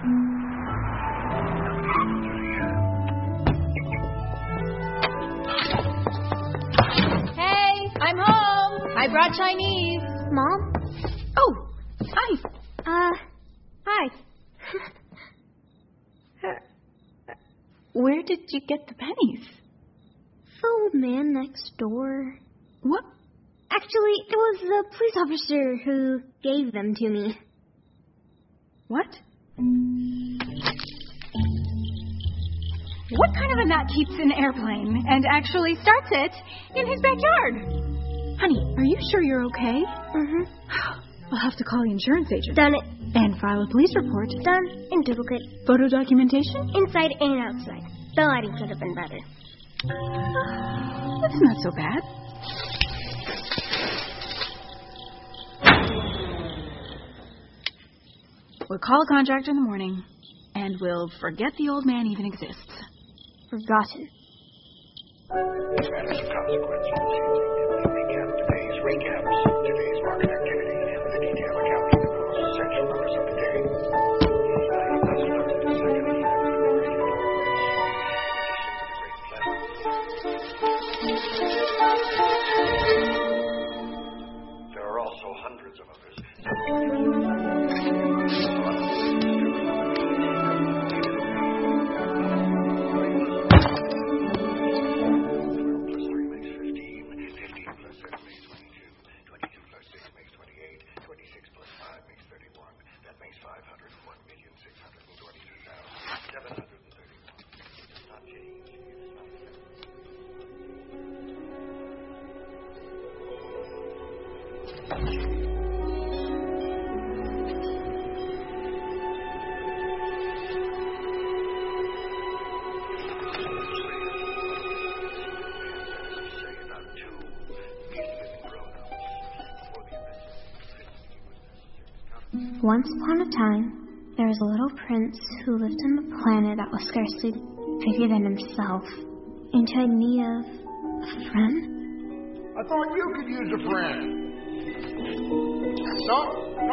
Hey, I'm home. I brought Chinese. Mom? Oh, hi. Hi. Where did you get the pennies? The old man next door. What? Actually, it was the police officer who gave them to me. What? What kind of a nut keeps an airplane and actually starts it in his backyard? Honey, are you sure you're okay? Mm-hmm. I'll have to call the insurance agent. Done it. And file a police report. Done. In duplicate. Photo documentation? Inside and outside. The lighting could have been better. That's not so bad. We'll call a contractor in the morning, and we'll forget the old man even exists. Forgotten. Matters of consequence. Today's market activity, the detail accounting the most essential numbers of the day. There are also hundreds of others. Once upon a time, there was a little prince who lived on a planet that was scarcely bigger than himself, and who had need of a friend. I thought you could use a friend. No?